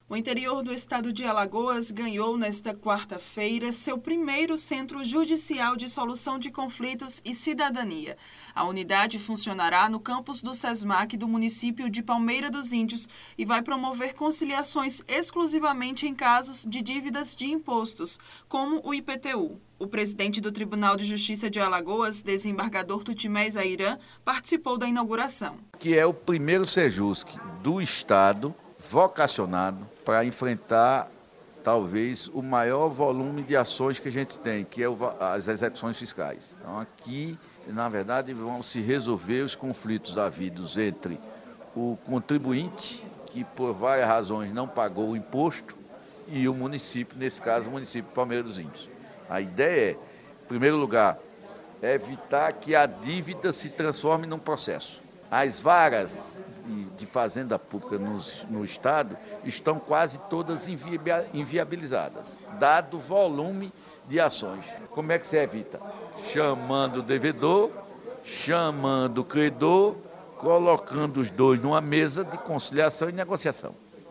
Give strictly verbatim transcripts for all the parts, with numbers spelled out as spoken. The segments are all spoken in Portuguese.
O interior do estado de Alagoas ganhou nesta quarta-feira seu primeiro Centro Judicial de Solução de Conflitos e Cidadania. A unidade funcionará no campus do SESMAC do município de Palmeira dos Índios e vai promover conciliações exclusivamente em casos de dívidas de impostos, como o I P T U. O presidente do Tribunal de Justiça de Alagoas, desembargador Tutimés Airã, participou da inauguração. Que é o primeiro Sejusc do estado vocacionado para enfrentar, talvez, o maior volume de ações que a gente tem, que é as execuções fiscais. Então, aqui, na verdade, vão se resolver os conflitos havidos entre o contribuinte, que por várias razões não pagou o imposto, e o município, nesse caso, o município de Palmeira dos Índios. A ideia é, em primeiro lugar, evitar que a dívida se transforme num processo. As varas de fazenda pública no, no estado estão quase todas inviabilizadas, dado o volume de ações. Como é que se evita? Chamando o devedor, chamando o credor, colocando os dois numa mesa de conciliação e negociação.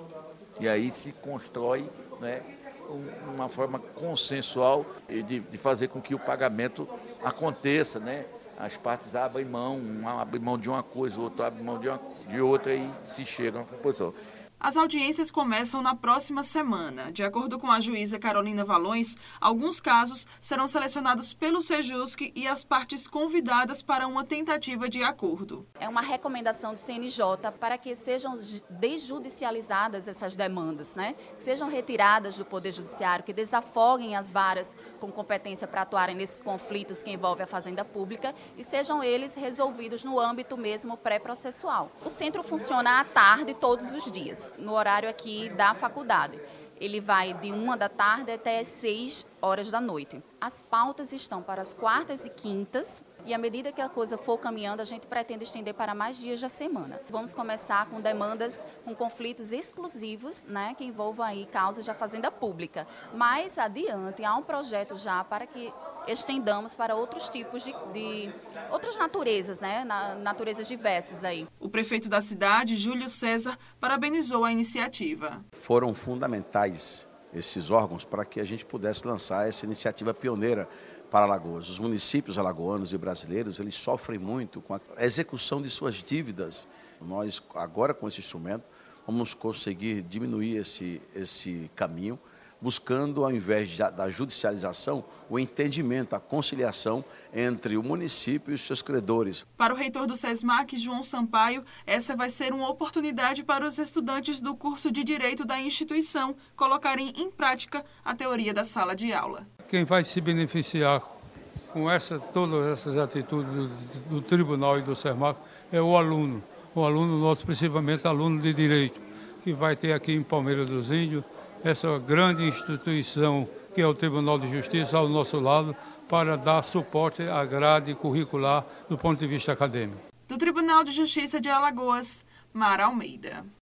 E aí se constrói, né, uma forma consensual de, de fazer com que o pagamento aconteça, né? As partes abrem mão, um abre mão de uma coisa, o outro abre mão de, uma, de outra e se chegam à conclusão. As audiências começam na próxima semana. De acordo com a juíza Carolina Valões, alguns casos serão selecionados pelo Sejusc e as partes convidadas para uma tentativa de acordo. É uma recomendação do C N J para que sejam desjudicializadas essas demandas, né? Que sejam retiradas do Poder Judiciário, que desafoguem as varas com competência para atuarem nesses conflitos que envolvem a fazenda pública e sejam eles resolvidos no âmbito mesmo pré-processual. O centro funciona à tarde todos os dias, no horário aqui da faculdade. Ele vai de uma da tarde até as seis horas da noite. As pautas estão para as quartas e quintas e à medida que a coisa for caminhando, a gente pretende estender para mais dias da semana. Vamos começar com demandas, com conflitos exclusivos, né, que envolvam aí causas da fazenda pública. Mais adiante, há um projeto já para que estendamos para outros tipos de, de outras naturezas, né, na, naturezas diversas aí. O prefeito da cidade, Júlio César, parabenizou a iniciativa. Foram fundamentais esses órgãos para que a gente pudesse lançar essa iniciativa pioneira para Alagoas. Os municípios alagoanos e brasileiros, eles sofrem muito com a execução de suas dívidas. Nós, agora com esse instrumento, vamos conseguir diminuir esse, esse caminho, buscando, ao invés da judicialização, o entendimento, a conciliação entre o município e os seus credores. Para o reitor do SESMAC, João Sampaio, essa vai ser uma oportunidade para os estudantes do curso de Direito da instituição colocarem em prática a teoria da sala de aula. Quem vai se beneficiar com essa, todas essas atitudes do, do Tribunal e do SESMAC é o aluno, o aluno nosso, principalmente aluno de Direito, que vai ter aqui em Palmeira dos Índios essa grande instituição que é o Tribunal de Justiça ao nosso lado para dar suporte à grade curricular do ponto de vista acadêmico. Do Tribunal de Justiça de Alagoas, Mara Almeida.